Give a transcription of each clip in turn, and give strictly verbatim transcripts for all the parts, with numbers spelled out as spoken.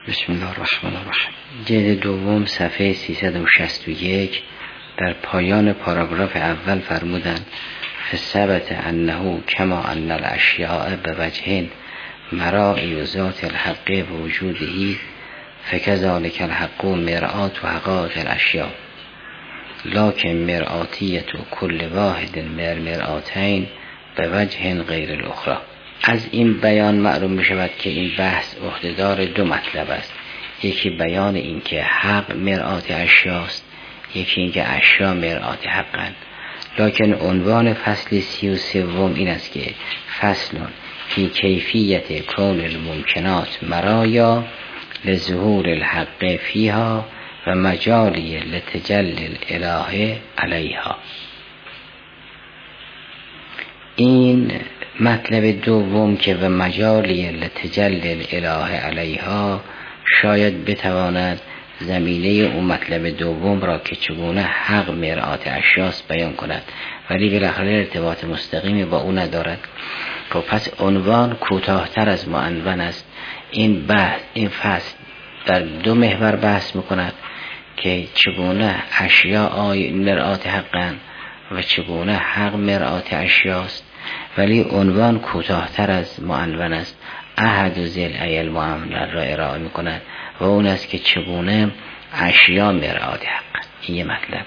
بسم الله الرحمن الرحیم. جلد دوم صفحه سیصد و شصت و یک در پایان پاراگراف اول فرمودند فثبت انه کما ان الاشیاء بوجه مرائی و ذات الحق و وجوده فکذالک الحق مرآت و حقائق الاشیاء لکن مرآتیت کل واحد من مرآتین بوجه غیر الاخرى. از این بیان معلوم می شود که این بحث عهدهدار دو مطلب است. یکی بیان این که حق مرآت اشیاست، یکی این که اشیا مرآت حقند. لکن عنوان فصل سی و سوم این است که فصل فی کیفیت کون الممکنات مرایا لظهور الحق فیها و مجالی لتجلی الاله علیها. این مطلب دوم که و مجالی لتجلی الاله علیها شاید بتواند زمینه اون مطلب دوم را که چگونه حق مرآت اشیاست بیان کند، ولی بالاخره ارتباط مستقیمی با او ندارد. خب پس عنوان کوتاه‌تر از معنون است. این بحث این فصل در دو محور بحث میکند که چگونه اشیا مرآت حقند و چگونه حق مرآت اشیاست، ولی عنوان کوتاه‌تر از معنون است. احد و ذل ایل معامله را ارائه میکند و اون است که چگونه اشیا مرآت حق. این یه مطلب.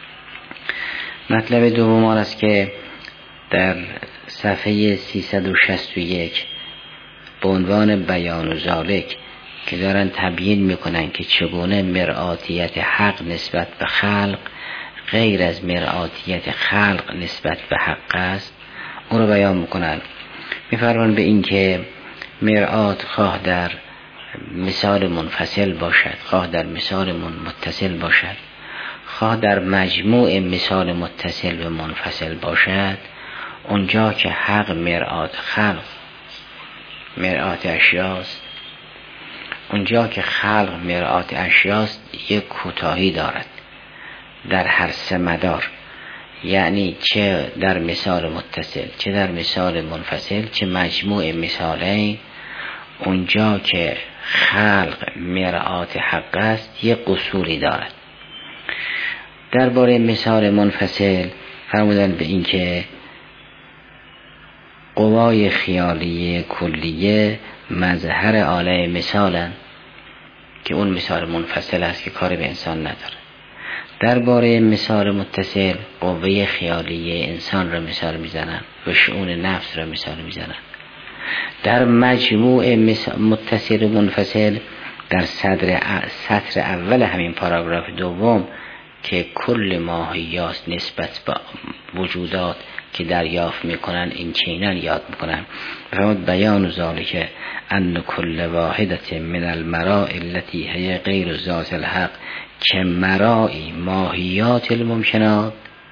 مطلب دوم آن است که در صفحه سیصد و شصت و یک به عنوان بیان و ذالک که دارن تبیین میکنن که چگونه مرآتیت حق نسبت به خلق غیر از مرآتیت خلق نسبت به حق است، اون رو بیان میکنن. میفرمان به این که مرآت خواه در مثال منفصل باشد، خواه در مثال متصل باشد، خواه در مجموع مثال متصل و منفصل باشد، اونجا که حق مرآت خلق مرآت اشیاست، اونجا که خلق مرآت اشیاست یک کوتاهی دارد در هر سه مدار، یعنی چه در مثال متصل چه در مثال منفصل چه مجموع مثالین. اونجا که خلق مرآت حق است یک قصوری دارد. درباره مثال منفصل فرمودن به این که قوای خیالیه کلیه مظهر آله مثالن که اون مثال منفصل است که کار به انسان نداره. درباره مثال متصل قوه خیالیه انسان را مثال میزنن و شؤون نفس را مثال میزنن. در مجموع متصل و منفصل در صدر سطر اول همین پاراگراف دوم که کل ماهیات نسبت به وجودات که دریافت میکنن این چینن یاد میکنن. فرمود بیان ذالک ان کل واحدت من المراء التي هي غیر ذات الحق که مرائی ماهیات الممکنات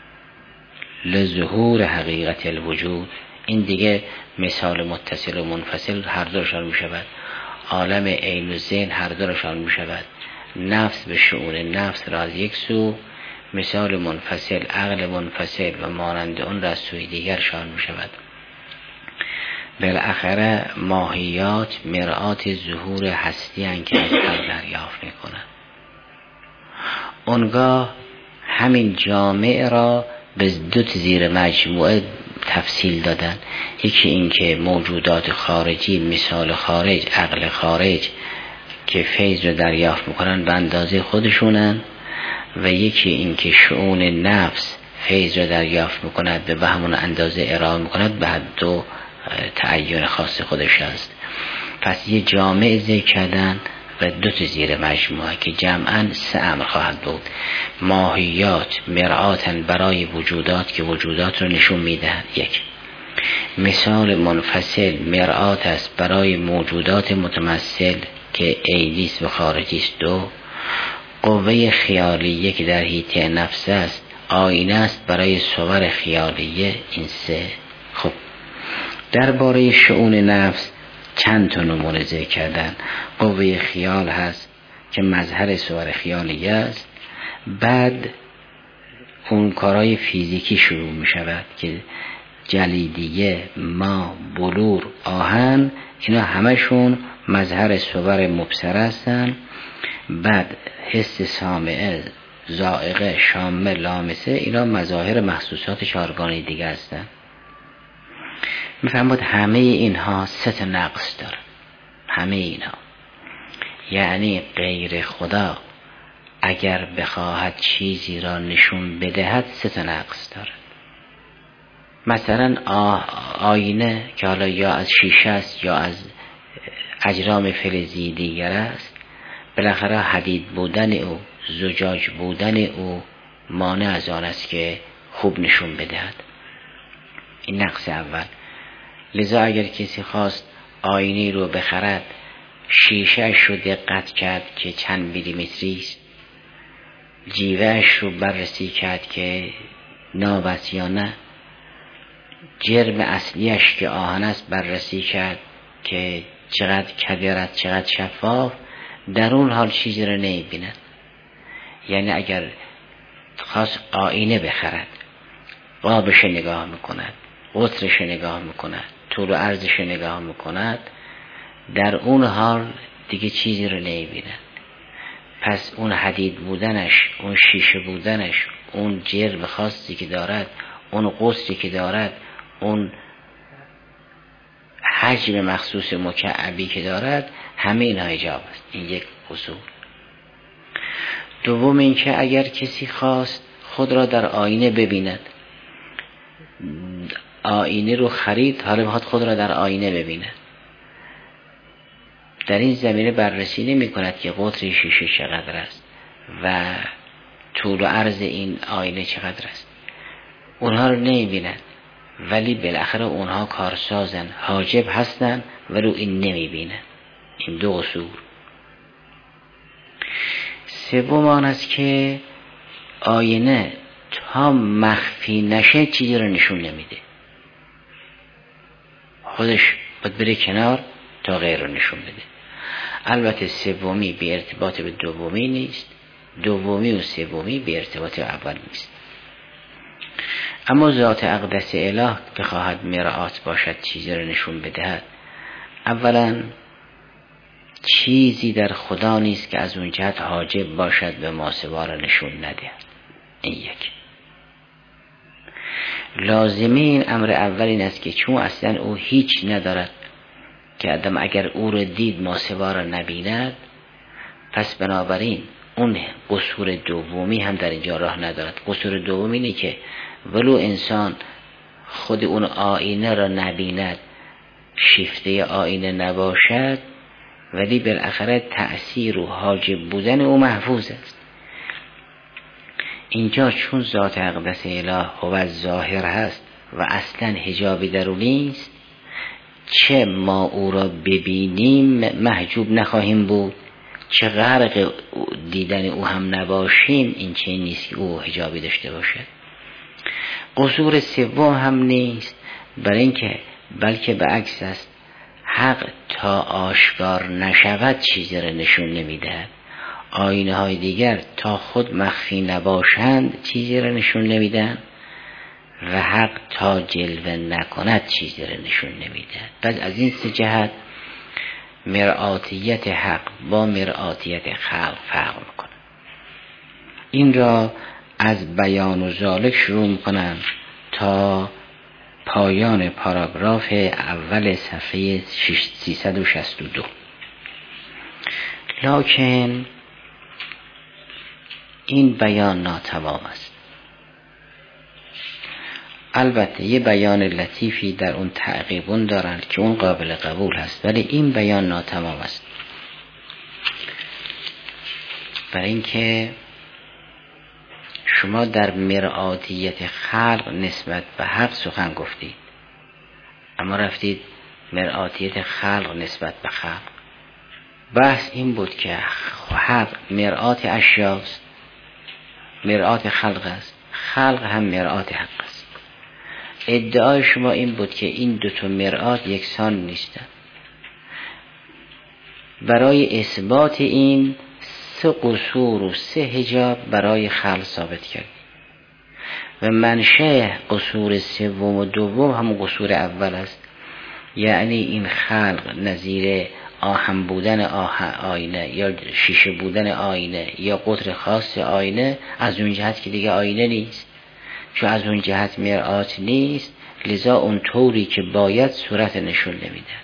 لظهور حقیقت الوجود. این دیگه مثال متصل و منفصل هر دوشان می شود. عالم عین و ذهن هر دوشان می شود. نفس به شؤون نفس را از یک سو، مثال منفصل عقل منفصل و مانند اون را از سوی دیگر شان می شود. بالاخره ماهیات مرآت ظهور هستی هستند که از حق دریافت می کنند. اونگاه همین جامعه را به دو زیر مجموعه تفصیل دادن. یکی این که موجودات خارجی مثال خارج عقل خارج که فیض رو دریافت میکنن به اندازه خودشونن، و یکی این که شؤون نفس فیض رو دریافت میکند به به همون اندازه ارائه میکند به دو تعین خاص خودش است. پس یه جامعه ذکر کردن و دو تا زیر مجموعه که جمعاً سه امر خواهد بود. ماهیات مرآتن برای وجودات که وجودات رو نشون میدهند، یک. مثال منفصل مرآت است برای موجودات متمثل که عینیست و خارجیست، دو. قوه خیالیه که در حیطه نفس است آینه است برای صور خیالیه، این سه. خب درباره شؤون نفس چند تا نمونه ذکر کردن. قوه خیال هست که مظهر صور خیالیه است. بعد اون کارهای فیزیکی شروع می شود که جلیدیه، ما، بلور، آهن، اینا همشون مظهر صور مبصره هستن. بعد حس سامعه، ذائقه، شامه، لامسه، اینا مظاهر محسوسات چهارگانه دیگه هستن. میفهمید همه اینها سه تا نقص داره. همه اینها یعنی غیر خدا اگر بخواهد چیزی را نشون بدهد سه تا نقص داره. مثلا آینه که حالا یا از شیشه است یا از اجرام فلزی دیگر است، بالاخره حدید بودن او، زجاج بودن او مانع از آن است که خوب نشون بدهد. این نقص اول. لذا اگر کسی خواست آینه رو بخرد، شیشهش رو دقت کرد که چند میلیمتری است، جیوهش رو بررسی کرد که ناب است یا نه، جرم اصلیش که آهن است بررسی کرد که چقدر کدر است، چقدر شفاف، در اون حال چیزی رو نمی‌بیند. یعنی اگر خواست آینه بخرد، قابش نگاه میکند، قطرش نگاه میکند، طول و عرضش نگاه میکند، در اون حال دیگه چیزی رو نمی‌بیند. پس اون حدید بودنش، اون شیشه بودنش، اون جرم خاصی که دارد، اون قطری که دارد، اون حجم مخصوص مکعبی که دارد، همه اینا حجاب است. این یک اصول. دوم این که اگر کسی خواست خود را در آینه ببیند، آینه رو خرید، حالا میخواد خود را در آینه ببیند، در این زمینه بررسی نمی کند که قطر شیشه چقدر است و طول و عرض این آینه چقدر است. اونها رو نمی بیند، ولی بالاخره اونها کارسازن، حاجب هستن، ولی این نمی بیند. این دو اصول. سوم آن است که آینه تا مخفی نشه چیزی رو نشون نمیده، خودش باید بره کنار تا غیر رو نشون بده. البته سومی به ارتباط به دومی نیست، دومی و سومی به ارتباط اول نیست. اما ذات اقدس اله که خواهد مرآت باشد، چیزی رو نشون بدهد، اولا چیزی در خدا نیست که از اون جهت حاجب باشد به ماسوار نشون ندهد. این یک. لازمی این امر اول این است که چون اصلا او هیچ ندارد که آدم اگر او رو دید ماسوار نبیند، پس بنابراین اون قصور دومی هم در اینجا راه ندارد. قصور دومی اینه که ولو انسان خود اون آینه را نبیند، شیفته آینه نباشد، ولی بالاخره تأثیر و حاجب بودن او محفوظ است. اینجا چون ذات اقدس اله هو ظاهر هست و اصلا حجابی در او نیست، چه ما او را ببینیم محجوب نخواهیم بود، چه غرق دیدن او هم نباشیم، این چه نیست که او حجابی داشته باشد. قصور سوم هم نیست، برای اینکه بلکه به عکس است، حق تا آشکار نشود چیزی را نشون نمیدهد. آینه های دیگر تا خود مخفی نباشند چیزی را نشون نمیدن و حق تا جلوه نکند چیزی را نشون نمیدهد. پس از این سه جهت مرآتیت حق با مرآتیت خلق فرق میکنه. این را از بیان و ذالک شروع میکنم تا پایان پاراگراف اول صفحه سیصد و شصت و دو. لکن این بیان ناتمام است. البته یه بیان لطیفی در اون تعقیبون دارن که اون قابل قبول هست، ولی این بیان ناتمام است. برای اینکه شما در مرآتیت خلق نسبت به حق سخن گفتید، اما رفتید مرآتیت خلق نسبت به خلق. بحث این بود که حق مرآت اشیاست، مرآت خلق است، خلق هم مرآت حق است. ادعای شما این بود که این دو تا مرآت یکسان نیستند. برای اثبات این سه قصور و سه حجاب برای خلق ثابت کرد. و منشأ قصور سوم و دوم هم قصور اول است. یعنی این خلق نظیر آهن بودن آینه یا شیشه بودن آینه یا قطر خاص آینه از اون جهت که دیگه آینه نیست، چون از اون جهت مرآت نیست، لذا اون طوری که باید صورت نشون نمیدن.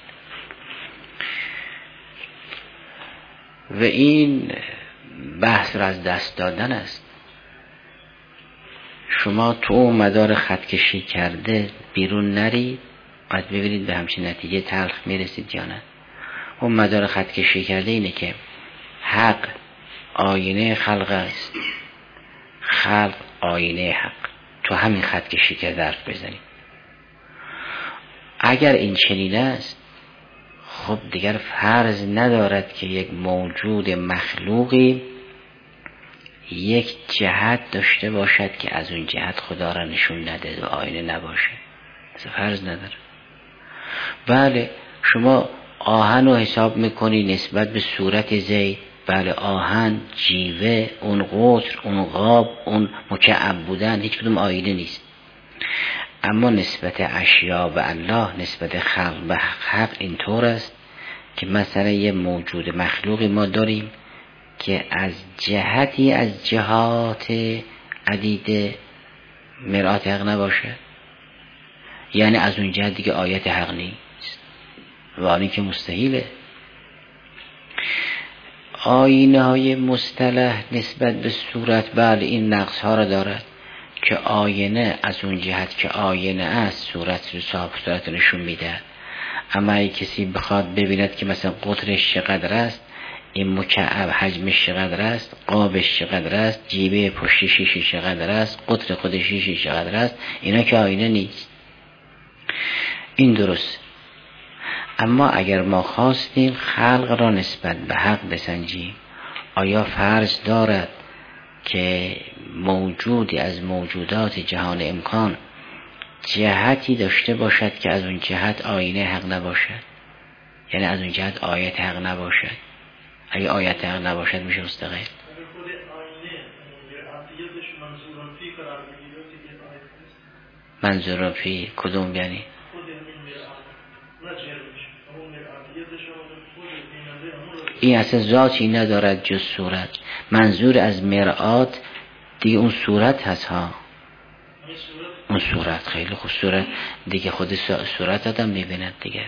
و این بحث را از دست دادن است. شما تو مدار خط کشی کرده بیرون نرید، باید ببینید به همچین نتیجه تلخ میرسید یا نه. اون مدار خط کشی کرده اینه که حق آینه خلق است، خلق آینه حق. تو همین خط کشی کرده حرف بزنید. اگر این چنین است، خب دیگر فرض ندارد که یک موجود مخلوقی یک جهت داشته باشد که از اون جهت خدا را نشون نده و آینه نباشه. اصلا فرض نداره. بله شما آهن رو حساب میکنی نسبت به صورت زید، بله آهن، جیوه، اون قطر، اون قاب، اون مکعب بودن هیچ کدوم آینه نیست. اما نسبت اشیا به الله، نسبت خلق به حق اینطور است که مثلا یه موجود مخلوقی ما داریم که از جهتی از جهات عدیده مرآت حق نباشه، یعنی از اون جهت دیگه آیت حق نیست و آنی که مستحیله. آینه های مصطلح نسبت به صورت بله این نقص ها را دارد که آینه از اون جهت که آینه است صورت رو صاحب صورت نشون میده. اما اگه کسی بخواد ببیند که مثلا قطرش چقدر است، این مکعب حجمش چقدر است، قابش چقدر است، جیبه پشت شیشه چقدر است، قطر خود شیشه چقدر است، اینا که آینه نیست. این درست. اما اگر ما خواستیم خلق را نسبت به حق بسنجیم، آیا فرض دارد که موجودی از موجودات جهان امکان جهتی داشته باشد که از اون جهت آینه حق نباشد، یعنی از اون جهت آیت حق نباشد؟ اگه آیت حق نباشد میشه مستقل. منظور فی کدوم یعنی؟ این اصلا ذاتی ندارد جز صورت. منظور از مرآت دیگه اون صورت هست ها، اون صورت. خیلی خوب، صورت دیگه خود صورت آدم میبیند دیگه.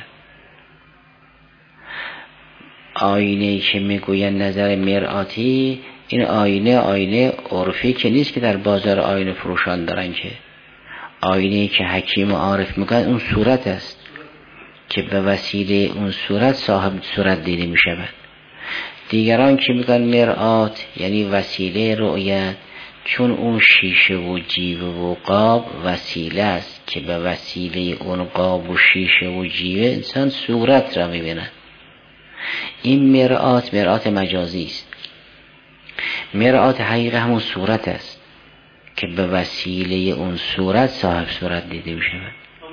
آینه‌ای که میگوین نظر مرآتی، این آینه آینه عرفی که نیست که در بازار آینه فروشان دارن، که آینه‌ای که حکیم و عارف میگن اون صورت است که به وسیله اون صورت صاحب صورت دیده میشود. دیگران که میگن مرآت یعنی وسیله رؤیت، چون اون شیشه و جیوه و قاب وسیله است که به وسیله اون قاب و شیشه و جیوه انسان صورت را میبیند. این مرآت مرآت مجازی است. مرآت حقیقه همون صورت است که به وسیله اون صورت صاحب صورت دیده میشود.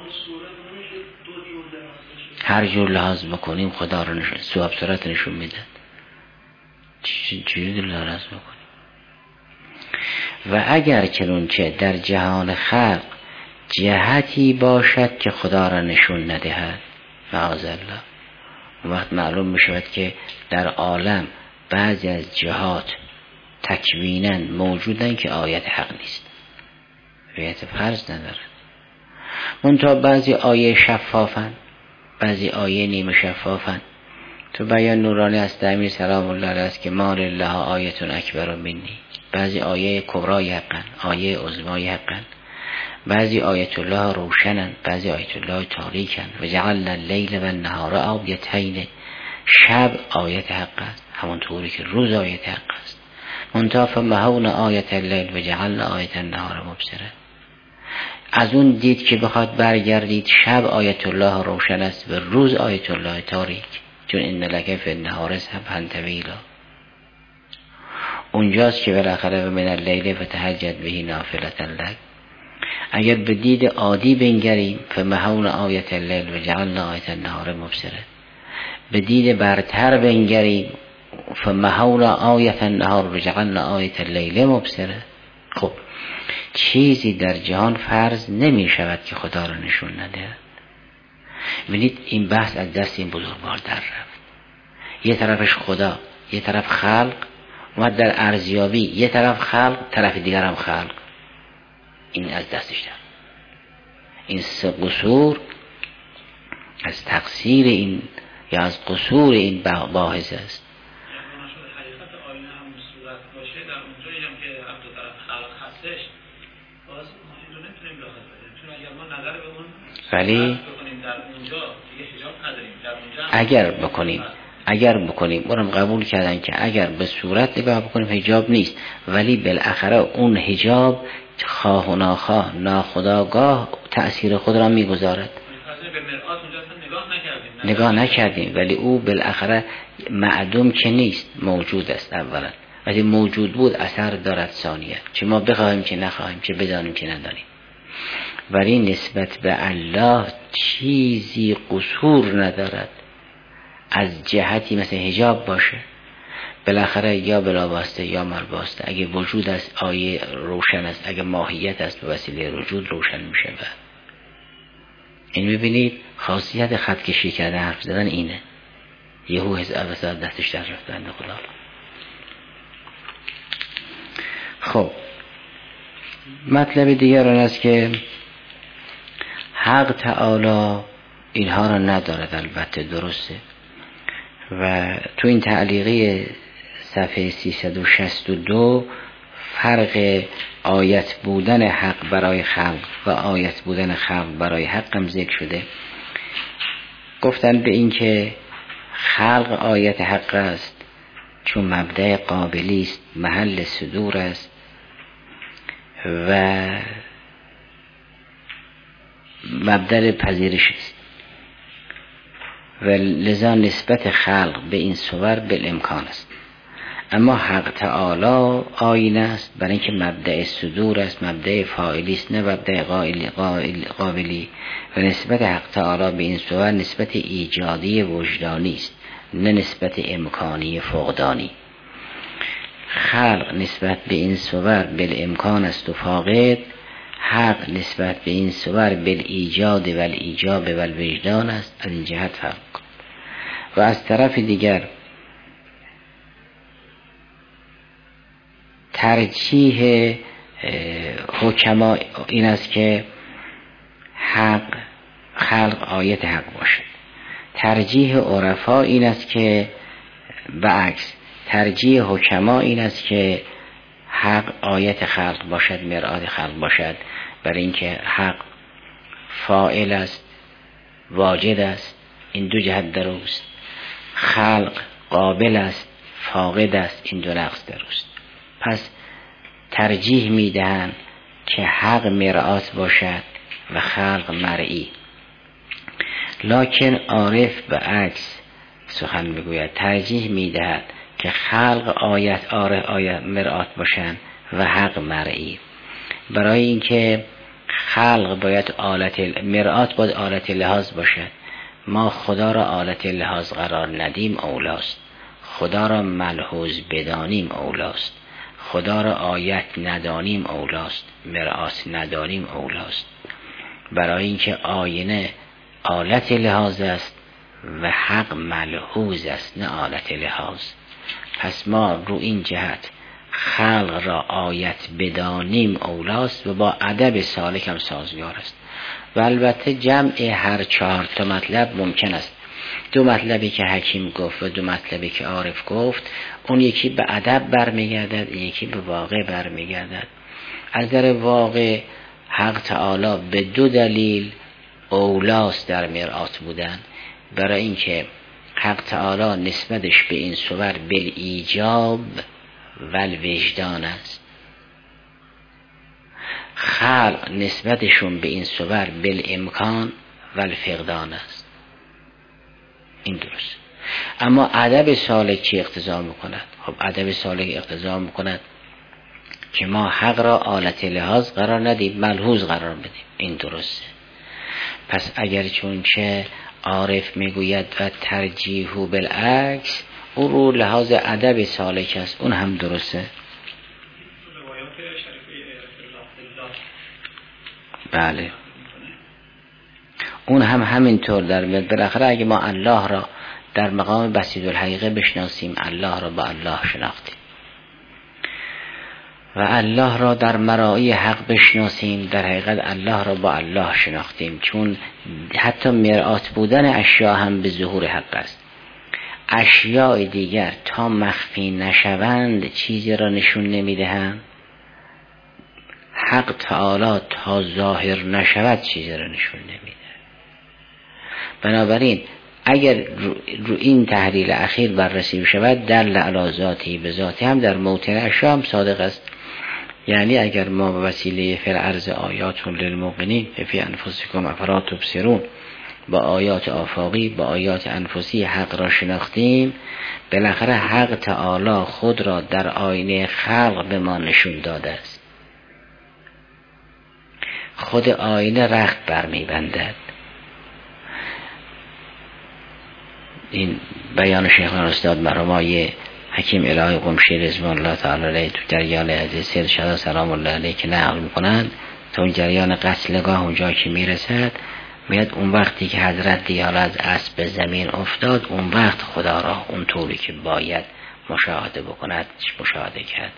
هر جور لحاظ بکنیم خدا رو نشون صاحب صورت نشون میده. چجوری لحاظ بکنیم؟ و اگر چنانچه در جهان خلق جهتی باشد که خدا را نشون ندهد معاذالله، وقت معلوم میشود که در عالم بعضی از جهات تکویناً موجودن که آیت حق نیست، آیت فرض نداره. منتها بعضی آیه شفافن، بعضی آیه نیمه شفافن. تو بیان نورانی است امیر سلام الله علیه است که ما لله آیتون اکبر منی. بعضی آیه کبرای حقن، آیه عظمای حقن. بعضی آیت الله روشنن، بعضی آیت الله تاریکن. و جعلنا اللیل و النهار آیتین. شب آیت حق است همونطوری که روز آیت حق است. منتها فمحونا آیت اللیل و جعلنا آیت النهار مبصره. از اون دید که بخواد برگردید شب آیت الله روشن است و روز آیت الله تاریک، چون ان لک فی النهار سبحا طویلا. اونجاست که بالاخره من اللیل فتهجد به نافلة لک. اگر به دید عادی بنگریم فمحونا آیت اللیل و جعلنا آیت النهار مبصره، به دید برتر بنگریم فمحونا آیت النهار و جعلنا آیت اللیل مبصره. خب چیزی در جهان فرض نمی شود که خدا را نشون نده. ببینید این بحث از دست این بزرگوار در رفت. یه طرفش خدا، یه طرف خلق، اومد در ارزیابی یه طرف خلق، طرف دیگر هم خلق. این از دستش در. این سه قصور از تقصیر این یا از قصور این باحث است. ولی اگر بکنیم اگر بکنیم اونم قبول کردن که اگر به صورت نگاه بکنیم حجاب نیست، ولی بالاخره اون حجاب خواه و ناخواه ناخودآگاه تأثیر خود را میگذارد. نگاه نکردیم ولی او بالاخره معدوم که نیست، موجود است اولا، ولی موجود بود اثر دارد ثانیه، چه ما بخواهیم که نخواهیم، چه بدانیم که ندانیم. ولی نسبت به الله چیزی قصور ندارد از جهتی مثل حجاب باشه، بالاخره یا بلا واسطه یا مال واسطه. اگه وجود است آیه روشن است، اگه ماهیت است به وسیله وجود روشن میشه. و این میبینید خاصیت خط کشی کردن حرف زدن اینه. یهو حساب دستش در رفتن خدا. خب مطلب دیگر آن است که حق تعالی اینها را ندارد، البته درسته. و تو این تعلیقی صفحه سیصد و شصت و دو فرق آیت بودن حق برای خلق و آیت بودن خلق برای حق هم ذکر شده. گفتن به این که خلق آیت حق است چون مبدأ قابلی است، محل صدور است و مبدأ پذیرش است و لذا نسبت خلق به این صور بالامکان است. اما حق تعالی آینه است برای اینکه مبدأ صدور است، مبدأ فاعلی است، نه مبدأ قابلی. و نسبت حق تعالی به این صور نسبت ایجادی وجدانی است، نه نسبت امکانی فقدانی. خلق نسبت به این صور بالامکان است و فاقد، حق نسبت به این صور بالایجاد و الایجاب و الوجدان است. از این جهت فرق. و از طرف دیگر ترجیح حکما این است که حق خلق آیت حق باشد. ترجیح عرفا این است که بعکس. ترجیح حکما این است که حق آیت خلق باشد، مرآت خلق باشد، برای اینکه حق فاعل است، واجد است، این دو جهت در اوست. خلق قابل است، فاقد است، این دو نقص در اوست. پس ترجیح میدهند که حق مرآت باشد و خلق مرئی. لکن عارف به عکس سخن میگوید، ترجیح میدهد که خلق آیت آره آیت مرآت باشند و حق مرئی. برای اینکه خلق باید آلت مرآت باید آلت لحاظ باشد. ما خدا را آلت لحاظ قرار ندیم اولاست، خدا را ملحوظ بدانیم اولاست، خدا را آیت ندانیم اولاست، مرآت ندانیم اولاست. برای اینکه آینه آلت لحاظ است و حق ملحوظ است، نه آلت لحاظ. پس ما رو این جهت خلق را آیت بدانیم اولاست و با ادب سالک هم سازگار است. و البته جمع هر چهار تا مطلب ممکن است. دو مطلبی که حکیم گفت و دو مطلبی که عارف گفت، اون یکی به ادب برمیگردد، یکی به واقع برمیگردد. از در واقع حق تعالی به دو دلیل اولاست در مرآت بودن. برای اینکه حق تعالی نسبتش به این صور بالایجاب و الوجدان است، خلق نسبتشون به این صور بالامکان و الفقدان است. این درست. اما ادب سالک چی اقتضا میکند؟ خب ادب سالک اقتضا میکند که ما حق را آلت لحاظ قرار ندیم، ملحوظ قرار بدیم. این درسته. پس اگر چون چه عارف میگوید و ترجیح بالعکس، او رو لحاظ ادب سالک است، اون هم درسته. بله اون هم همینطور در بالاخره اگه ما الله را در مقام بسیط الحقیقه بشناسیم، الله را با الله شناختیم و الله را در مراعی حق بشناسیم، در حقیقت الله را با الله شناختیم. چون حتی مرآت بودن اشیاء هم به ظهور حق است. اشیاء دیگر تا مخفی نشوند چیزی را نشون نمیدهند، حق تعالی تا ظاهر نشود چیزی را نشون نمیده. بنابراین اگر رو, رو این تحلیل اخیر بررسی شود دل علی ذاتی به ذاتی هم در موطن اشیاء هم صادق است. یعنی اگر ما به وسیله فی الارض آیات للموقنین فی انفسکم افلا تبصرون با آیات آفاقی با آیات انفسی حق را شناختیم، بالاخره حق تعالی خود را در آینه خلق به ما نشون داده است. خود آینه رخت برمی بندد. این بیان شیخان استاد مرحوم حکیم الهی قمشی رضوان الله تعالی علیه تو جریان عزیز سید شهدا سلام الله علیه که نقل میکنند تا اون جریان قتلگاه اونجا که میرسد میاد اون وقتی که حضرت دیال از اسب زمین افتاد اون وقت خدا را اون طوری که باید مشاهده بکند مشاهده کرد.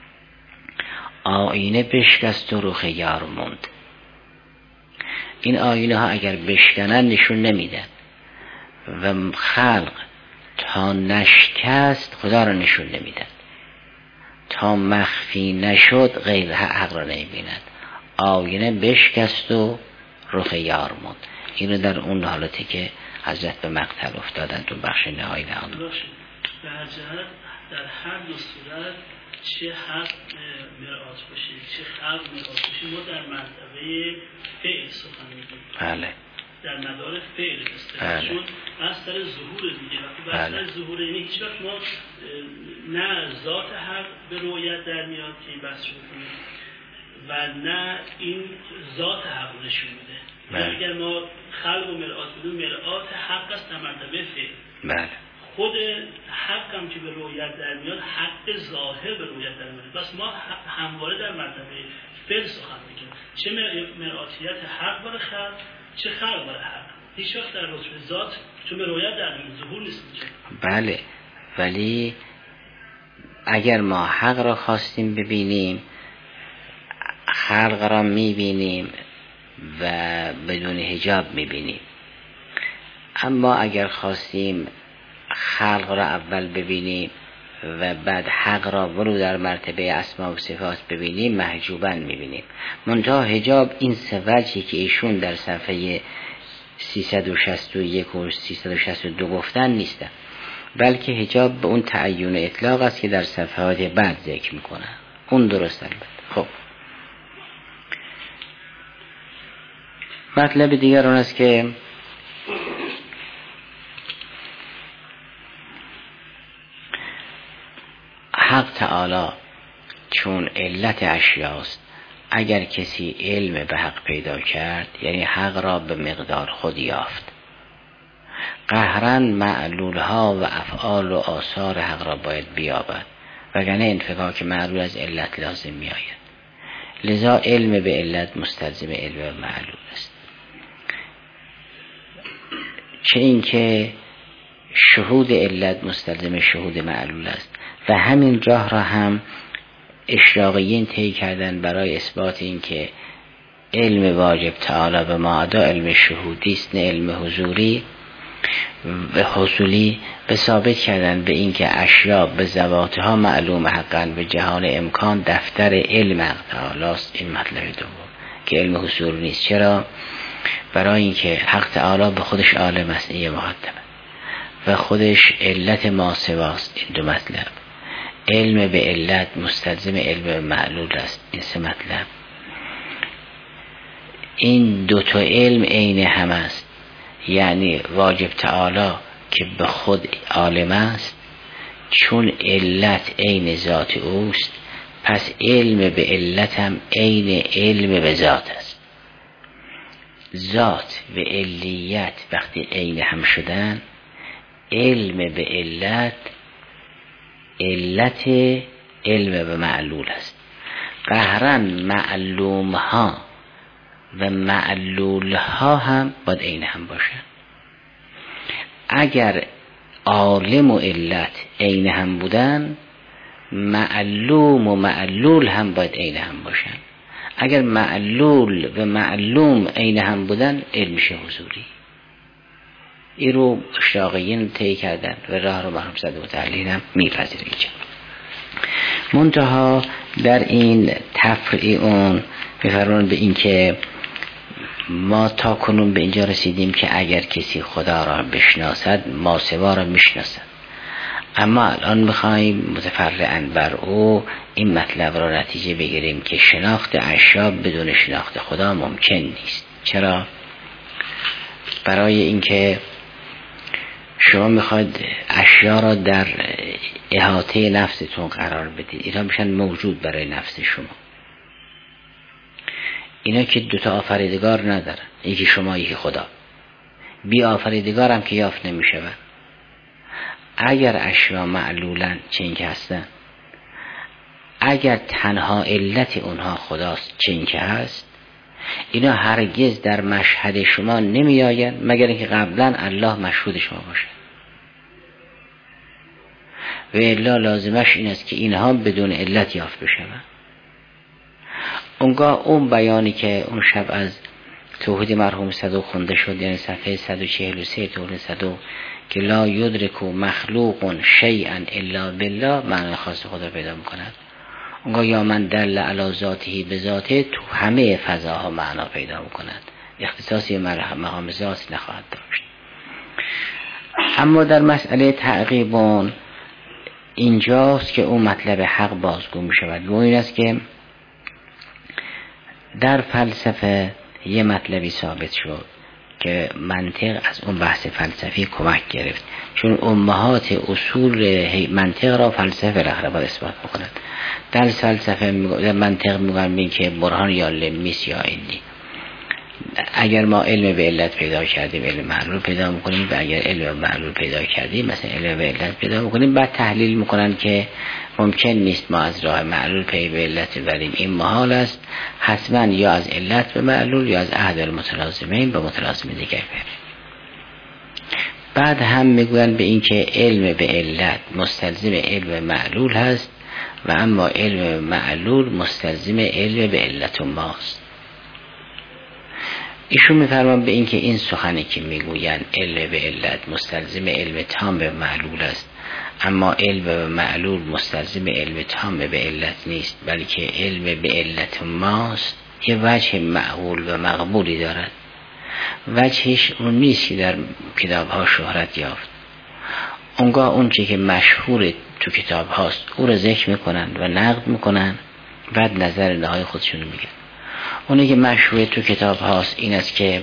آینه بشکست و رخ یار موند. این آینه ها اگر بشکنن نشون نمیدن و خلق تا نشکست خدا را نشون نمیدن، تا مخفی نشد غیر حق را نمیبیند. آینه بشکست و رخ یار موند. اینو در اون حالتی که حضرت به مقتل افتادن تو بخش نهایی نهان به هر جهت در هر دو صورت چه حق مرآت باشید چه خلق مرآت باشید ما در مرتبه فعل سخن میگیم. بله در مدار فعل است. چون اثر ظهور دیگه وقتی اثر ظهور یعنی هیچ وقت ما نه ذات حق به رؤیت در میاد که بحث می‌کنیم و نه این ذات حق نشون میده. اگر ما خلق و مرآت بدون مرآت حق است در مرتبه فعل. بله خود حق هم که به رؤیت در میاد حق ظاهر به رؤیت در میاد. بس ما همواره در مرتبه فعل سخن میگیم. چه مرآتیت حق برای خلق چه خلق برای حق. هیچ وقت در رتبه ذات چون به رؤیت در میاد ظهور نیست. بله ولی اگر ما حق را خواستیم ببینیم خلق را میبینیم و بدون حجاب میبینیم. اما اگر خواستیم خلق را اول ببینیم و بعد حق را ولو در مرتبه اسما و صفات ببینیم محجوباً میبینیم. منتها حجاب این سه وجهی که ایشون در صفحه سیصد و شصت و یک و سیصد و شصت و دو گفتن نیستن، بلکه حجاب به اون تعین اطلاق است که در صفحات بعد ذکر میکنه. اون درست البته. خب مطلب دیگر اون است که حق تعالی چون علت اشیاست، اگر کسی علم به حق پیدا کرد یعنی حق را به مقدار خود یافت، قهرن معلول ها و افعال و آثار حق را باید بیابد وگرنه انفکاک معلول از علت لازم می آید. لذا علم به علت مستلزم علم به معلول است. چه این که شهود علت مستلزم شهود معلول است و همین راه را هم اشراقیین طی کردن برای اثبات این که علم واجب تعالی به معادا علم شهودی است نه علم حضوری و حصولی، به ثابت کردن به این که اشیا به ذواتها معلوم حقا به جهان امکان دفتر علم حق تعالی است. این مطلب دوم که علم حضور نیست. چرا؟ برای اینکه حق تعالی به خودش عالم است، این مقدمه، و خودش علت ما سواست. این دو مطلب. علم به علت مستلزم علم به معلول است. این سه مطلب. این دو تا علم عین هم است، یعنی واجب تعالی که به خود عالم است چون علت عین ذات اوست، پس علم به علت هم عین علم به ذات است. ذات و علیت وقتی عین هم شدن، علم به علت علت علم به معلول است. قهرن معلوم ها و معلول ها هم باید عین هم باشن. اگر عالم و علت عین هم بودن، معلوم و معلول هم باید عین هم باشن. اگر معلول و معلوم عین هم بودن، علم میشه حضوری. این رو اشراقیین طی کردن و راه رو مرحوم صدر متعلین هم میپذیره. اینجا منتها در این تفریع اون میفرمان به این که ما تا کنون به اینجا رسیدیم که اگر کسی خدا را بشناسد ماسوا را میشناسد، اما الان میخوایم متفرعاً بر او این مطلب را نتیجه بگیریم که شناخت اشیا بدون شناخت خدا ممکن نیست. چرا؟ برای اینکه شما میخواید اشیا را در احاطه نفستون قرار بدید، اینا میشن موجود برای نفس شما. اینا که دوتا آفریدگار ندارن، یکی شما یکی خدا، بی آفریدگار هم که یافت نمیشون. اگر اشیا معلولن چه این که هستن، اگر تنها علت اونها خداست چه این که هست، اینا هرگز در مشهد شما نمی آین مگر اینکه قبلا الله مشهود شما باشه. و الا لازمش این است که اینها بدون علت یافت بشن. اونگاه اون بیانی که اون شب از توحید مرحوم صدوق خونده شد، یعنی صفحه صد و چهل و سه توحید صدوق، که لا یدرکو مخلوق شیئا الا بالله، معنی خاص خدا پیدا میکند. اونگاه یا من دل علی ذاته به ذاته، تو همه فضاها معنا پیدا میکند، اختصاصی مقام ذات نخواهد داشت. اما در مسئله تعقیبون اینجاست که اون مطلب حق بازگو میشود. و این است که در فلسفه یه مطلبی ثابت شد که منطق از اون بحث فلسفی کمک گرفت، چون امهات اصول منطق را فلسفه را باید اثبات بکند. در فلسفه در منطق میگن که برهان یا لمیس یا علی. اگر ما علم به علت پیدا کردیم علم معلول پیدا میکنیم، و اگر علم به معلول پیدا کردیم مثلا علم به علت پیدا میکنیم، بعد تحلیل میکنن که ممکن نیست ما از راه معلول پی به علت بریم، این محال است، حتما یا از علت به معلول یا از احد المتلازمین به متلازم دیگر بریم. بعد هم میگوین به این که علم به علت مستلزم علم معلول هست و اما علم معلول مستلزم علم به علت ماست. ایشون میفرمان به این که این سخنی که میگوین علم به علت مستلزم علم تام به معلول است، اما علم به معلول مستلزم علم تام به علت نیست، بلکه علم به علت ماست، یه وجه معقول و مقبولی دارد. وجهش اون نیست که در کتاب ها شهرت یافت. اونگاه اون چی که مشهور تو کتاب هاست او رو ذکر میکنن و نقد میکنن، بعد نظر نهایی خودشون رو میگن. اونی که مشهور تو کتاب هاست این است که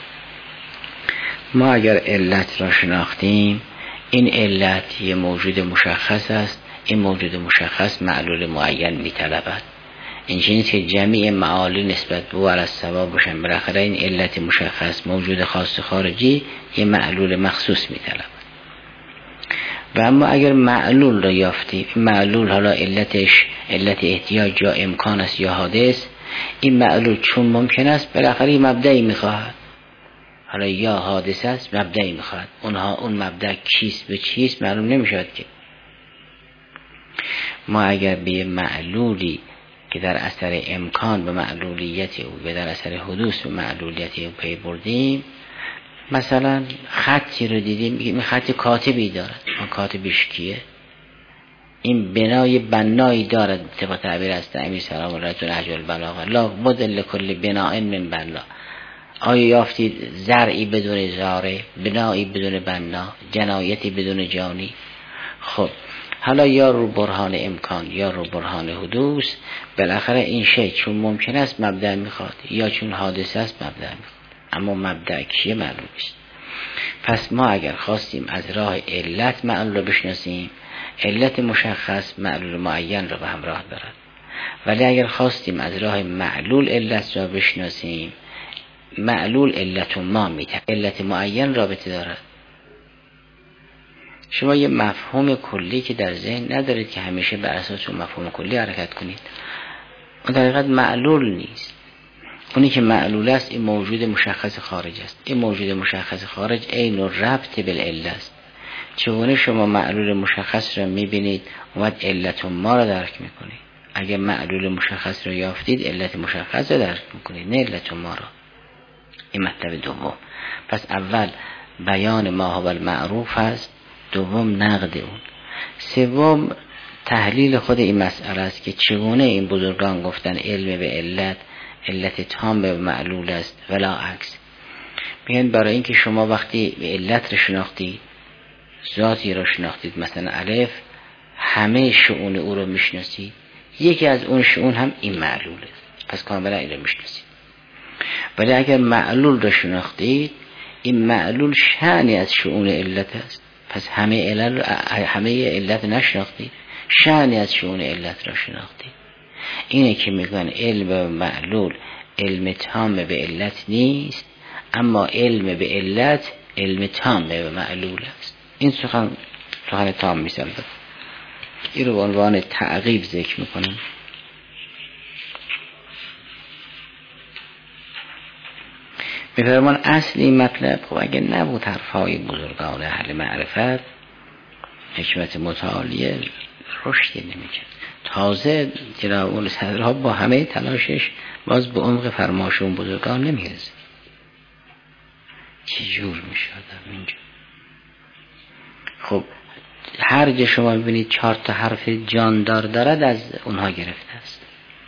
ما اگر علت را شناختیم، این علت یه موجود مشخص است، این موجود مشخص معلول معین میطلبد. این چیزی که جمعی معالی نسبت به او علی الصواب باشن، بالاخره این علت مشخص موجود خاص خارجی یه معلول مخصوص میطلبد. و اما اگر معلول را یافتیم، معلول حالا علتش علت احتیاج یا امکان است یا حادث، این معلول چون ممکن است بالاخره مبدعی میخواهد، حالا یا حادث است مبدعی میخواهد. اونها اون مبدع کیست به چیست معلوم نمیشود که. ما اگر به معلولی که در اثر امکان به معلولیت او و در اثر حدوث به معلولیت او پی بردیم، مثلا خطی رو دیدیم، این خط کاتبی دارد، ما کاتبش کیه؟ این بنای بنایی دارد، طبق تعبیر از امیر سلام الله تو نهج البلاغه، لا مدل کل بناء من بنا. آیا یافتید زرعی بدون زاره، بنایی بدون بنا، جنایتی بدون جانی؟ خب حالا یا رو برهان امکان یا رو برهان حدوث، بالاخره این شی چون ممکن است مبدأ میخواد، یا چون حادثه است مبدأ میخواد، اما مبدأ کیه معلوم است. پس ما اگر خواستیم از راه علت معلول رو بشناسیم، علت مشخص معلول معین را به همراه دارد، ولی اگر خواستیم از راه معلول علت را بشناسیم، معلول علت ما میتونه علت معین رابطه دارد. شما یه مفهوم کلی که در ذهن ندارید که همیشه بر اساس اون مفهوم کلی حرکت کنید، اون در حقیقت معلول نیست. اونی که معلول است این موجود مشخص خارج است. این موجود مشخص خارج عین ربط بالعله است. چگونه شما معلول مشخص را میبینید اومد علت ما را درک میکنید؟ اگه معلول مشخص را یافتید علت مشخص را درک میکنید، نه علت ما را. این مطلب دوم. پس اول بیان ما هو المعروف است، دوم نقد اون، سوم تحلیل خود این مسئله است که چگونه این بزرگان گفتن علم به علت، علت تام به معلول است ولا عکس. میگن برای اینکه شما وقتی به علت را شناختید، ذاتی را شناختید، مثلا الف، همه شؤون او رو میشناسید، یکی از اون شؤون هم این معلول است، پس کاملا این رو میشناسید. ولی اگر معلول را شناختید، این معلول شأنی از شؤون علت است، پس همه علت همه علت نشناختید، شأنی از شؤون علت را شناختید. اینه که میگن علم به معلول علم تام به علت نیست، اما علم به علت علم تام به معلول است. این سخن سخن تام میسازد. این رو به عنوان تعقیب ذکر میکنم. میفرمان اصل این مطلب خب اگه نبود حرفهای بزرگان اهل معرفت، حکمت متعالیه رشدی نمیکرد. تازه جناب اول صدرها با همه تلاشش باز به عمق فرماشون بزرگان نمیرسه. چه جور میشد اینجا؟ خب هر جا شما ببینید چهار تا حرف جاندار دارد از اونها گرفته است.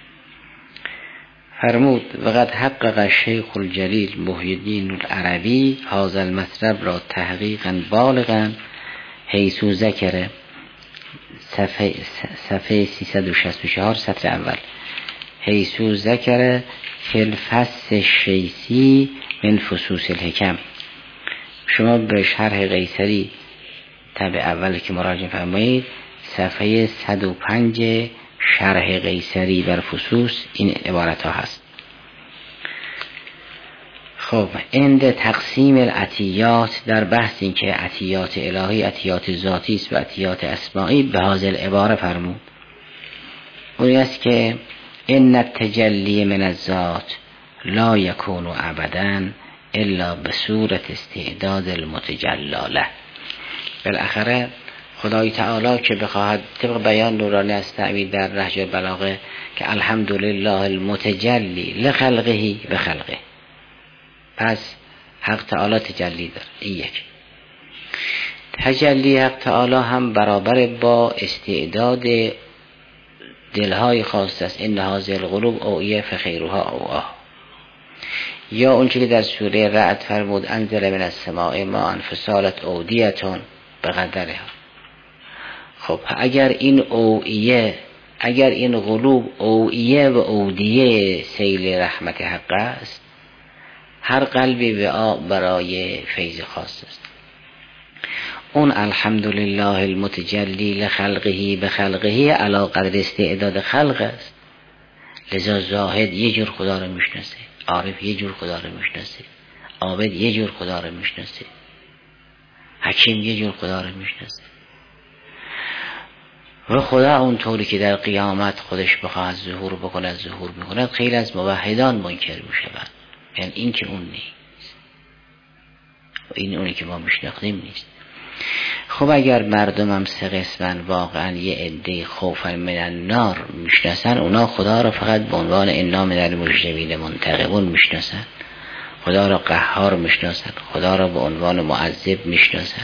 فرمود وقد حقق الشیخ الجلیل محی الدین العربی هذا المطلب را تحقیقا بالغا حیث ذکر صفحه صفحه سیصد و شصت و چهار سطر اول حیث ذکر فی الفصل الشیسی من فصوص الحکم. شما به شرح قیصری طبع اول که مراجعه فرمایید صفحه صد و پنج شرح قیصری بر فصوص این عبارت ها هست. خب عند تقسیم العطیات، در بحث این که عطیات الهی عطیات ذاتی است و عطیات اسماعی، به حاصل عباره فرمود اون است که ان التجلی من الذات لا یکون ابدا الا به صورت استعداد المتجلی له. بالاخره خدای تعالی که بخواهد طبق بیان نورانی از تعبیر در نهج البلاغه که الحمدلله المتجلی لخلقه به خلقه، پس حق تعالی تجلی داره. این یک تجلی حق تعالی هم برابر با استعداد دلهای خاص است. ان هذه القلوب اوعیه فخیرها اوعا، یا اون که در سوره رعد فرمود انزل من السماء ماء فسالت اودیتون بقدرها. خب اگر این اوعیه، اگر این قلوب اوعیه و اودیه سیل رحمت حق است، هر قلبی به آب برای فیض خاص است. اون الحمدلله المتجلی لخلقه به خلقه علی قدر استعداد خلق است. لذا زاهد یه جور خدا رو میشناسه، عارف یه جور خدا رو میشناسه، عابد یه جور خدا رو میشناسه، حکیم یه جور خدا رو میشناسه. و خدا اون طوری که در قیامت خودش بخواهد ظهور بکند ظهور میکند، خیلی از موحدان منکر میشوند، یعنی این که اون نیست و این اونی که ما میشناختیم نیست. خب اگر مردم هم سه قسمن واقعا یه عده خوفا من النار میشناسن، اونا خدا رو فقط به عنوان انا من المجرمین منتقمون میشناسن، خدا رو قهار میشناسن، خدا رو به عنوان معذب میشناسن.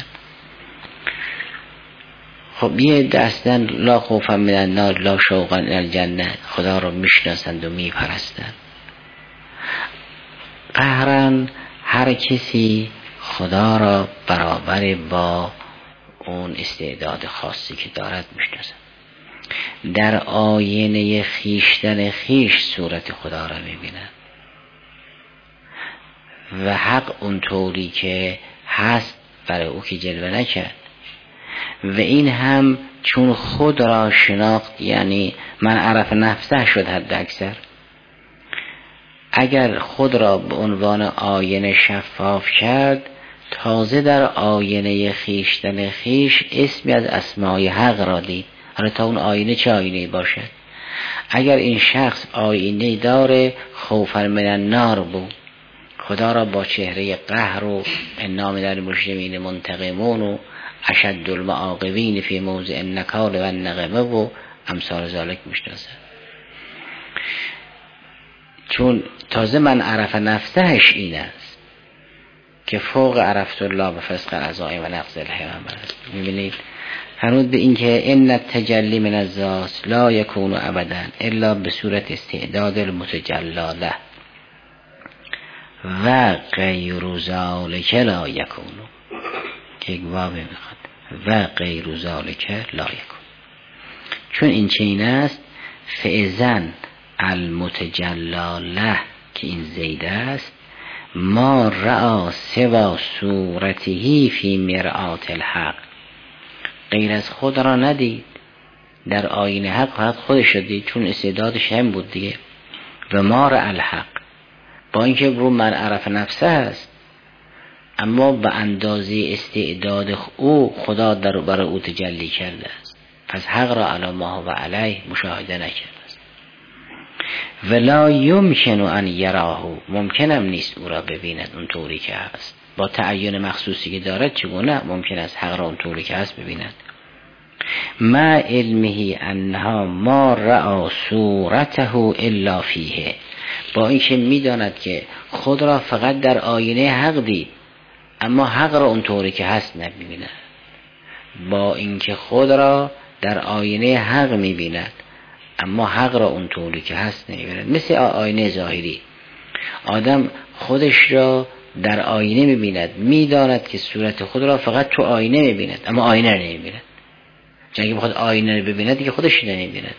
خب یه عده اصلا لا خوفا من النار لا شوقا الی الجنه، خدا رو میشناسند و میپرستند. قهرن هر کسی خدا را برابر با اون استعداد خاصی که دارد میشناسد. در آینه خیشتن خیش صورت خدا را میبیند و حق اون طوری که هست برای او که جلوه نکرد. و این هم چون خود را شناخت، یعنی من عرف نفسه شد حد اکثر. اگر خود را به عنوان آینه شفاف کرد، تازه در آینه خیشتن خیش اسمی از اسمای حق را دید. حالا تا اون آینه چه آینه باشد؟ اگر این شخص آینه داره خوفا من النار بود، خدا را با چهره قهر و انا من المجرمین منتقمون و اشد المعاقبین فی موضع النکال و النقمه و امثال ذالک میشناسه. چون تازه من عرف نفسهش این است که فوق عرفت الله به فسق العزائم و نقض الهمم است. میبینید هنوز به این که ان التجلی من الذات لا یکون ابدا الا به صورت استعداد المتجلی له و غیر ذالک لا یکون، یک واو میخواد و غیر ذالک لا یکون. چون این چین است فاذن المتجلی له که این زید است ما رأى سوا صورته فی مرآت الحق، غیر از خود را ندید در آینه حق، فقط خودش دید چون استعدادش هم بود دیگه. و ما رأى الحق با اینکه رو من عرف نفسه است اما به اندازه استعداد او خدا در برای او تجلی کرده است، پس حق را علی ما و علیه مشاهده نکرده است. ولا یمکن ان یراه، ممکنم نیست او را ببیند اون طوری که هست، با تعین مخصوصی که دارد چگونه ممکن است حق را اون طوری که هست ببیند. ما علمه انها ما رأى صورته الا فیه، با اینکه میداند که خود را فقط در آینه حق دید اما حق را اون طوری که هست نمیبیند. با اینکه خود را در آینه حق میبیند اما حق را اون طوری که هست نمیبیند. مثل آینه ظاهری، آدم خودش را در آینه میبیند، میداند که صورت خود را فقط تو آینه میبیند اما آینه را نمیبیند. چون اگه بخواد آینه را ببیند دیگه خودش نمیبیند.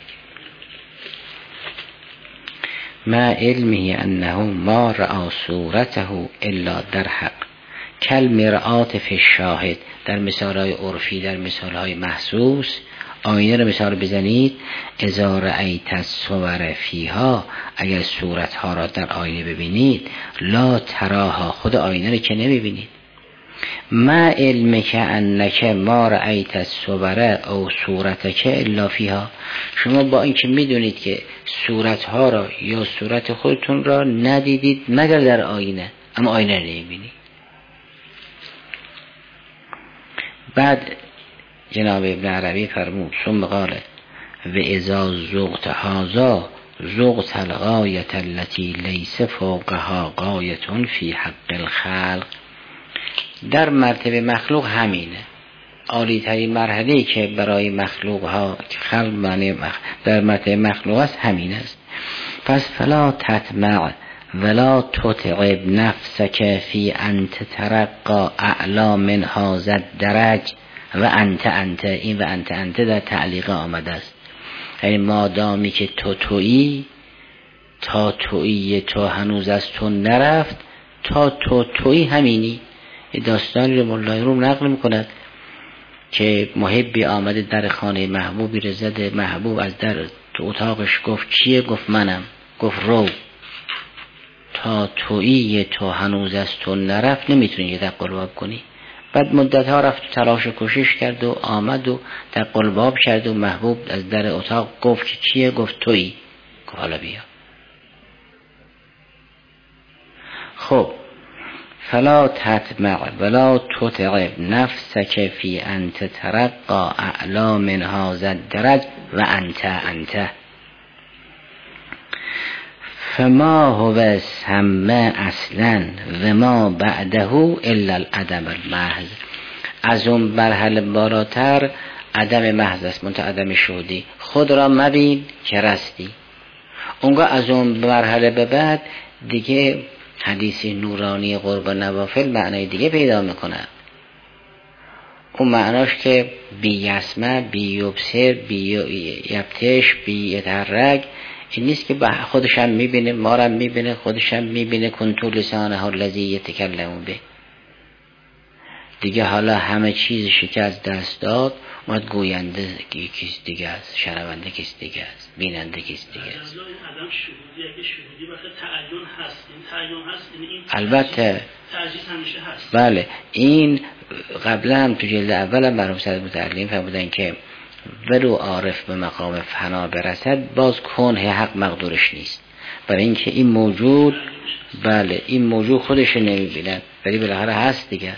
ما علمه انه ما رأى صورته الا در حق کل مرآت فی الشاهد، در مثالهای عرفی، در مثالهای محسوس آینه رو مثال بزنید. اذا رأیت الصور فیها، اگر صورتها را در آینه ببینید، لا تراها، خود آینه رو که نمیبینید. ما علمک انک ما رأیت الصور او صورتک الا فیها، شما با اینکه میدونید که صورتها را یا صورت خودتون را ندیدید مگر در آینه اما آینه رو نمیبینید. بعد جناب ابن عربی فرمود ثم قال و اذا ذقت هذا ذقت الغایة التي لیس فوقها غایة فی حق الخلق. در مرتبه مخلوق همینه، عالی ترین مرحله‌ای که برای مخلوق ها خلق معنی مخ... در مرتبه مخلوق است همین است. پس فلا تطمع ولا تتعب نفسك فی ان تترقى اعلا من هذا الدرج و انت انت، این و انت انت در تعلیق آمده است. یعنی مادامی که تو تویی، تا تویی تو هنوز از تو نرفت، تا تو تویی همینی. داستانی رو مولای روم نقل میکند که محبی آمده در خانه محبوبی رو زده، محبوب از در تو اتاقش گفت کیه؟ گفت منم. گفت رو، تا تویی تو هنوز از تو نرفت نمیتونی یه دق قلباب کنی. بعد مدت ها رفت و تلاش و کوشش کرد و آمد و دق قلباب کرد و محبوب از در اتاق گفت که کیه؟ گفت تویی. گفت حالا بیا. خب فلا تطمع ولا تتعب نفسك فی ان تترقى اعلا من هذا الدرج و انت انت فما هو سمع اصلا و ما بعده الا العدم المحض. از اون مرحله بالاتر عدم محض است، منتها عدم شهودی. خود را مبین که رستی. اونگاه از اون مرحله به بعد دیگه حدیث نورانی قرب نوافل معنای دیگه پیدا میکنه. اون معناش که بی یسمع، بی یبصر، بی یبتش، بی یتحرک، این نیست که خودش هم میبینه، ما رو هم میبینه، خودش هم میبینه. کنتو لسانه الذی یتکلم به، دیگه حالا همه چیزش که از دست داد، اومد گوینده کیست دیگه است، شنونده کیست دیگه است، بیننده کیست دیگه است. عدم شهودی، اگه شهودی بخاطر تعین هست، این تعین هست، این البته ترجیح همیشه هست. بله، این قبلا هم تو جلد اول هم مرحوم صدر متعلم فرمودن که ولو عارف به مقام فنا برسد باز کنه حق مقدورش نیست، برای اینکه این موجود بله این موجود خودش نمیبیند ولی بالاخره هست دیگر.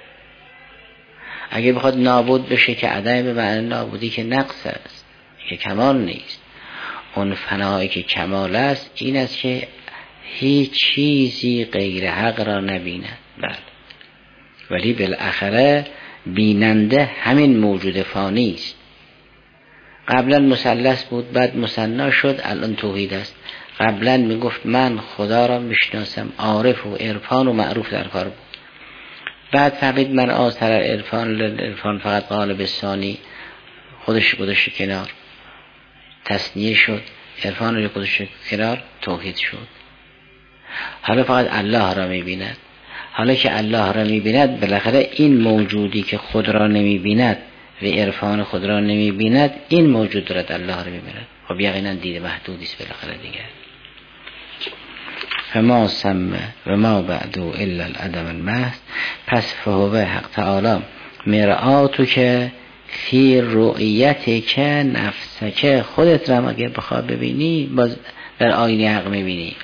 اگه بخواد نابود بشه که عدم به معنی نابودی که نقص است، که کمال نیست. اون فنایی که کمال است این است که هیچ چیزی غیر حق را نبیند. بله ولی بالاخره بیننده همین موجود فانی است. قبلا مثلث بود بعد مثنا شد الان توحید است. قبلا میگفت من خدا را میشناسم، عارف و عرفان و معروف در کار بود. بعد فهمید من آثر عرفان عرفان فقط قالب ثانی، خودش گذاشت کنار، تصنیه شد، عرفان رو گذاشت کنار، توحید شد. حالا فقط الله را میبیند. حالا که الله را میبیند بالاخره این موجودی که خود را نمیبیند و عرفان خود را نمیبیند این موجود دارد الله را میبیند. خب یقینا دید محدودی است بالاخره دیگه. فما سمه و ما بعدو الا العدم المحض. پس فهو حق تعالی مرآتو که فی رؤیت که نفسه که خودت را اگه بخواه ببینی باز در آینه حق میبینی.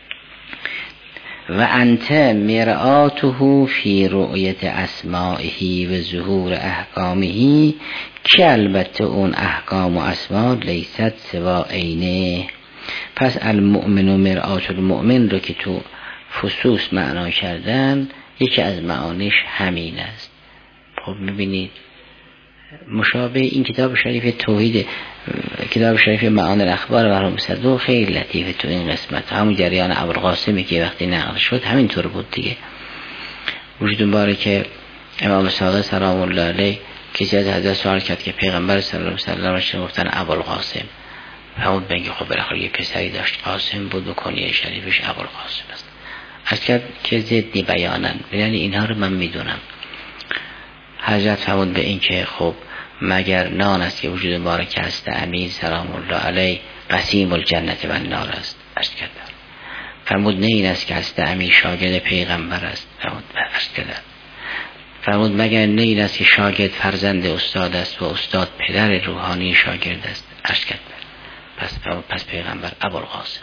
و انت مرآته فی رؤیت اسمائه و ظهور احکامه که البته اون احکام و اسماء لیست سوا عینه. پس المؤمن و مرآت المؤمن رو که تو فصوص معنا کردن یکی از معانیش همین است. خب میبینید مشابه این کتاب شریف توحید، کتاب شریف معانی الاخبار مرحوم صدوق خیلی لطیفه تو این قسمت. همون جریان ابوالقاسمی که وقتی نقل شد همین طور بود دیگه. وجود باره که امام صادق سلام الله علیه کسی از حضرت سوال کرد که پیغمبر صلی الله علیه و سلم گفتن ابوالقاسم، همون بگی خب بالاخره یه پسری داشت قاسم بود و کنیه شریفش ابوالقاسم است. از کرد که ضدی بیانن، یعنی اینها رو من میدونم. حضرت فرمود به این که خب مگر نان است که وجود مبارک است امیر سلام الله علیه قسیم الجنت و النار است. عرض کردم. فرمود نه این است که است امیر شاگرد پیغمبر است. فرمود عرض کردم. فرمود مگر نه این است که شاگرد فرزند استاد است و استاد پدر روحانی شاگرد است. عرض کردم. پس پس پیغمبر ابوالقاسم.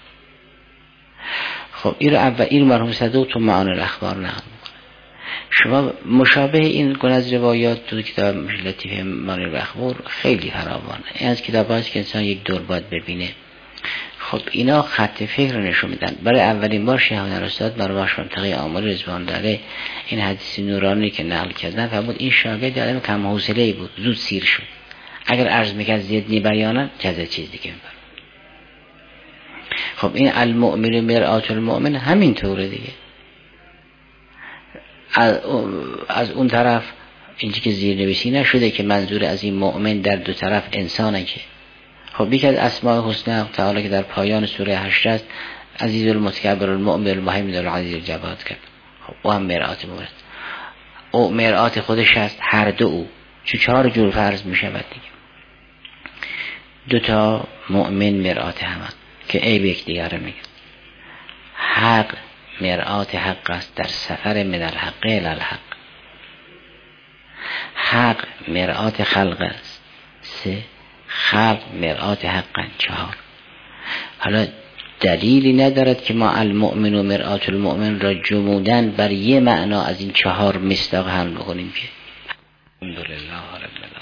خب این رو اول این مرحوم صدوق تو معانی الاخبار نقل میکنه. شما مشابه این گونه از روایات تو کتاب لطیفه معانی الاخبار خیلی فراوانه. این از کتاباست که انسان یک دور باید ببینه. خب اینا خط فکر رو نشون میدن. برای اولین بار شیخ استاد برای باش منطقه آمل رضوان داره این حدیث نورانی که نقل کردن فرمود این شاگرد آدم کم حوصله‌ای بود، زود سیر شد. اگر عرض میکرد زیدنی بیانن جزا چیز دیگه میبرد. خب این المؤمن مرآت المؤمن همین طوره دیگه. از, از اون طرف اینجا که زیر نویسی نشده که منظور از این مؤمن در دو طرف انسانه که خب یکی از اسماء حسنا تعالی که در پایان سوره هشت است عزیز المتکبر المؤمن المهیمن العزیز الجواد کرد. خب او هم مرآت مورد او مرآت خودش است، هر دو او چون چهار جور فرض می شود دیگه. دو تا مؤمن مرآت همه که عیب یک دیگر میگه. حق مرآت حق است در سفر من الحق الی الحق. حق مرآت خلق است سه، خلق مرآت حق چهار. حالا دلیلی ندارد که ما المؤمن و مرآت المؤمن را جمودن بر یه معنا از این چهار مصداق حمل بکنیم که الحمدلله رب العالمین.